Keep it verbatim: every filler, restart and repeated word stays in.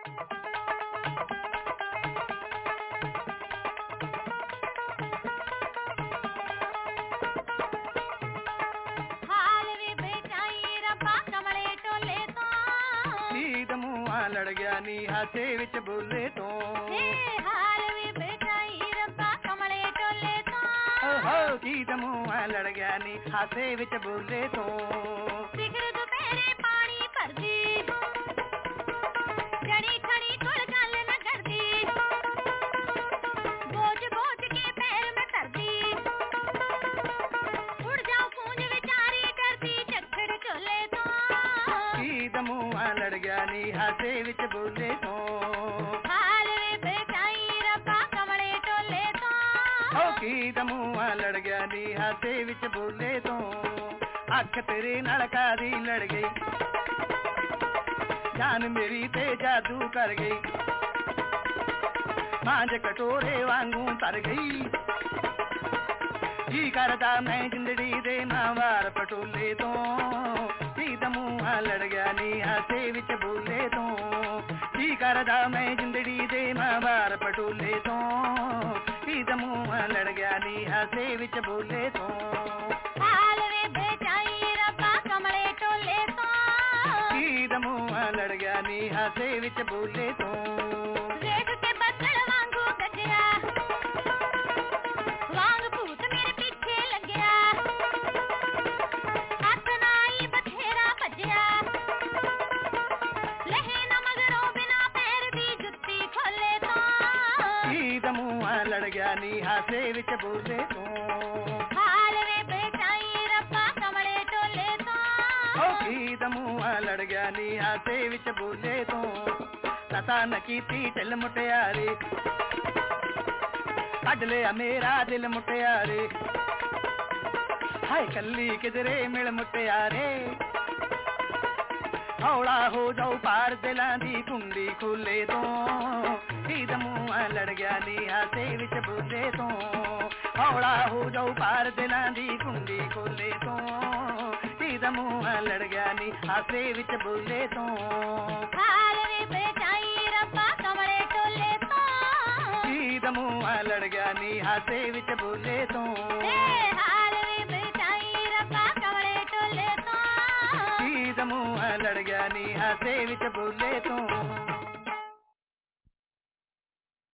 लड़ गया नी हाथे विच बोले तो हाल वी बेचाई रब्बा कमले टोले तो हो की मुआ लड़ गया नी हाथे विच बोले तो सिखर दोपहरे पानी भर दी जड़ी खड़ी कोल गल न कर दी बोझ बोझ के पैर में धर दी उड़ जाओ पूंज विचारी करती चक्कर चोले तो की मुआ लड़ गया नी हाथे विच बोले तो हाल वे बेचाई रब्बा कमले टोले तो हो की मुआ लड़ गया नी हाथे विच बोले तो अख तेरे नाल कादी लड़ गई जान मेरी ते जादू कर गई मांझ कटोरे वांगू तर गई की करदा मैं जिंदड़ी दे मावार पटोले तो की मुआ लड़ गया नी हाथे विच बोले तो की करदा मैं जिंदड़ी दे मावार पटोले तो की मुआ लड़ गया नी हाथे विच बोले तो हाल वे बेचाई रब्बा कमले टोले तो की मुआ लड़ गया नी हाथे विच बोले तो देख के बदल वांगू गजया वांग भूत मेरे पीछे लग्या हाथ नाई बथेरा भजया लहे न मगरों बिना पैर दी जुत्ती खोले तो की मुआ लड़ गया नी हाथे विच बोले तो हाल वे बेचाई रब्बा कमले टोले तो की मुआ लड़ गया नी हाथे विच बोले तो लता न कीती ढिल मुटियारे कढ लिया मेरा दिल मुटियारे हाय कल्ली किधरे मिल मुटियारे हौला हो जाओ पार दिलां दी कुंडी खोले तो की मुआ लड़ गया नी हाथे विच बोले तो हौला हो जाओ पार दिलां दी कुंडी खोले तो की मुआ लड़ गया नी हाथे विच बोले तो हाल वे बेचाई रब्बा कमले टोले तो की मुआ लड़ गया नी हाथे विच बोले